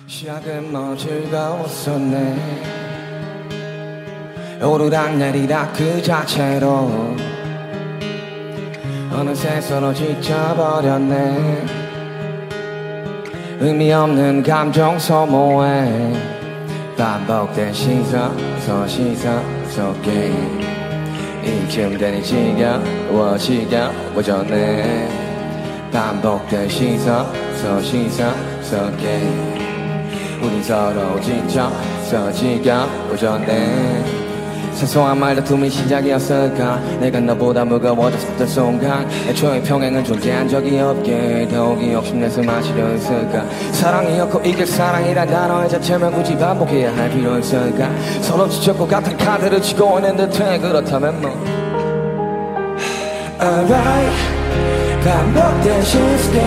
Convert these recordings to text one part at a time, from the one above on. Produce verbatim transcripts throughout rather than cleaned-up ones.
시작은 뭐 즐거웠었네. 오르락내리락 그 자체로 어느새 서로 지쳐버렸네. 의미 없는 감정 소모에 반복된 시선 시선 속에 이쯤 되니 지겨워지겨워졌네. 반복된 시선 시선 속에 우린 서로 지쳐서 지겨워졌네. 사소한 말다툼이 시작이었을까. 내가 너보다 무거워졌던 순간 애초에 평행은 존재한 적이 없게 더욱이 욕심내서 마시려 했을까. 사랑이었고 이게 사랑이란 단어의 자체면 굳이 반복해야 할 필요 있을까. 서로 지쳤고 같은 카드를 치고 있는 듯해. 그렇다면 뭐 Alright, 반복된 시스템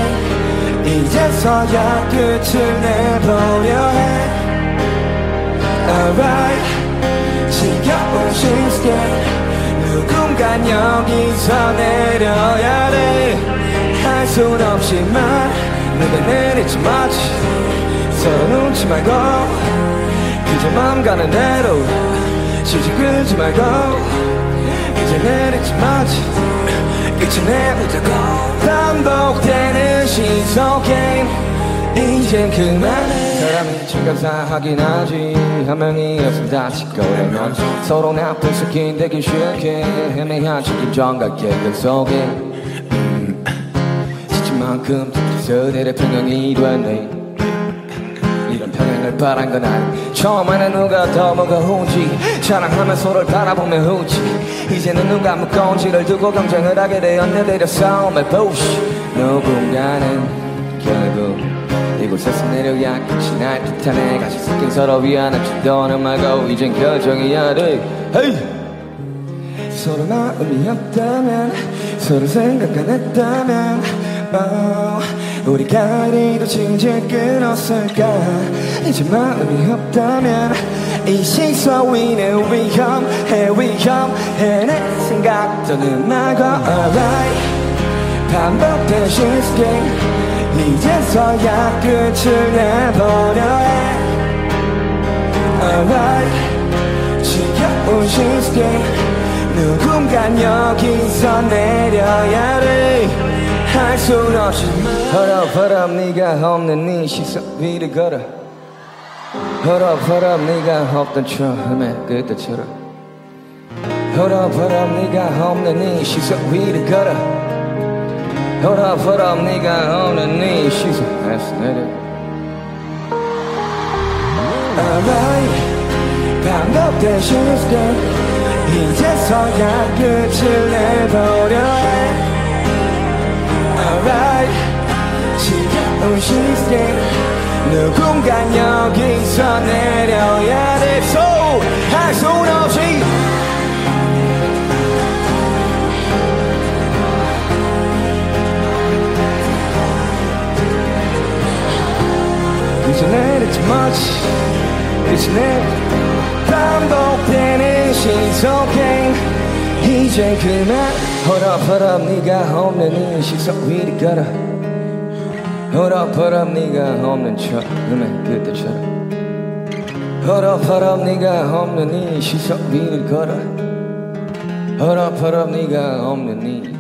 이제서야 끝을 내보려 해. Alright, 지겨운 시스템 누군간 여기서 내려야 돼. 할 순 없지만 내가 내리지 마지. 서로 눈치 말고 그저 맘 가는 대로 질질 끌지 말고 이제 내리지 마지. 끝이 내보자고. 반복되는 시속 게임 이젠 그만해. 사람이 침감사하긴 하지. 한 명이 없으면 다치고라면 서로 나쁜 새끼 되기 쉽게 애매한 책임전과 계획 속에 음, 지친 만큼 서대의 평행이 됐네. 이런 평행을 바란 건 아니. 처음에는 누가 더 무거운지 자랑하며 서로를 바라보며 후지. 이제는 누가 무거운지를 두고 경쟁을 하게 되었네. 내려 싸움의 부시. 누군가는 결국 이곳에서 내려야 끝이 날 듯하네. 같이 섞인 서로 위안한 짓도는 말고 이젠 결정해야 돼. 헤이! 서로 마음이 없다면 서로 생각 안 했다면 oh, 우리가 이리도 질질 끊었을까. 이제 마음이 없다면 이 시선 위는 위험해 위험해. 내 생각도는 말고 Alright, 반복된 시스템 이제서야 끝을 내보려 해. Alright, 지겨운 시스템 누군간 여기서 내려야 돼. 할 순 없이 Hold up, hold up, 네가 없는 네 시선 위를 걸어. Hold up, hold up, 네가 없던 처음에 그때처럼. Hold up, hold up, 네가 없는 네 시선 위를 걸어. Hold up, hold up, 네가 없는 네 시선 다시 내려. Alright, 반복된 시스템 이제서야 끝을 내보려 해. Alright, 지겨운 시스템 누군간 여기서 내려야 돼. So, 할 순 없이 이제 내리지 마지. 이제 내리 반복되는 시속 게임 이제 그만. Hold up, hold up, 네가 없는 이 시선 위를 걸어. Hold up, hold up, 네가 없는 처음에 그때처럼. Hold up, hold up, 네가 없는 이 시선 위를 걸어. Hold up, hold up, 네가 없는 이